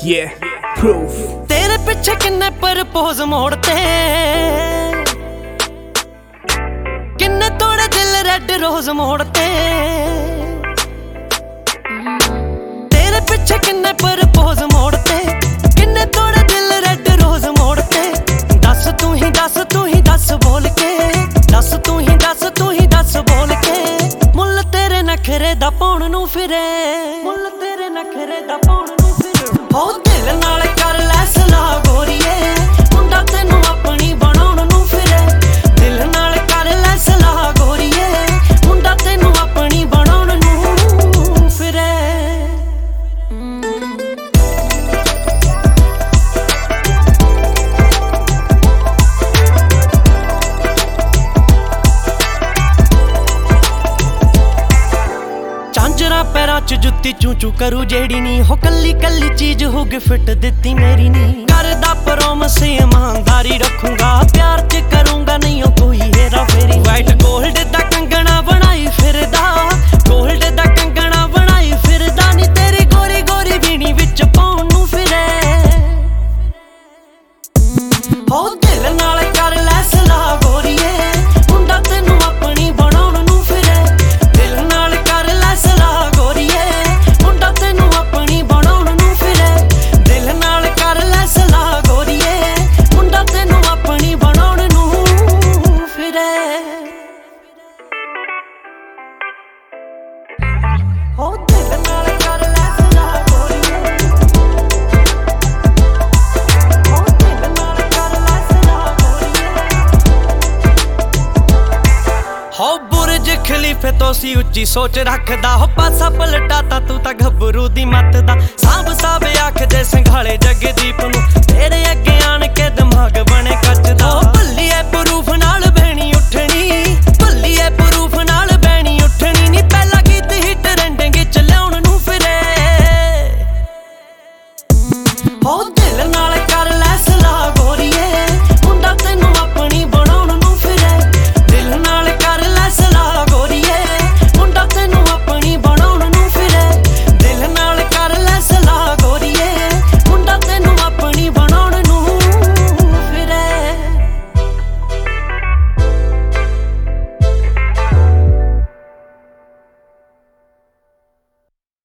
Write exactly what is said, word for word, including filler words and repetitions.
Yeah, proof. तेरे पिछे किन्ने प्रपोज मोड़ते, किन्ने तोड़े दिल रेड रोज मोड़ते। तेरे पिछे किन्ने प्रपोज मोड़ते, किन्ने तोड़े दिल रेड रोज मोड़ते। दस तू ही दस तू ही दस बोल के, दस तू ही दस तू ही दस बोल के। मुल तेरे नखरे दा पाउण नूं फिरे, मुल तेरे नखरे दा पाउण नूं फिरे। हो दिल नाल कर लै सलाह गोरीए, मुंडा तैनू अपनी बनाउण नूं फिरे। दिल नाल कर लै सलाह गोरीए, मुंडा तैनू अपनी बनाउण नूं फिरे। झांजरा पैरां च जुत्ती चू चू करू जेड़ी नी, हो कल्ली कल्ली चीज हो गिफ्ट दित्ती मेरी नी। करदा प्रॉमिस ईमानदारी रखूंगा, प्यार च करूंगा नहीं हो कोई हेरा फेरी। वाइट गोल्ड दा कंगना बनाई फिरदा, गोल्ड दा कंगना बनाई फिरदा। नी तेरी गोरी गोरी बीनी विच पाउण नूं फिरे। हो दिल नाल कर लै सलाह गोरीए, मुंडा तैनू अपनी बनाउण नूं फिरे। दिल नाल कर लै सलाह गोरीए, मुंडा तैनू अपनी बनाउण नूं फिरे। दिल नाल कर लै सलाह गोरीए, मुंडा तैनू अपनी बनाउण नूं फिरे। हो दिल नाल कर लै सलाह गोरीए, हो दिल नाल कर लै सलाह गोरीए। हो बुर्ज खलीफे तो सी उच्ची सोच रखदा, हो पासा पलटाता तू तां घबरू दी मत दा। साब साब आख दे संघाले जगदीप नूं,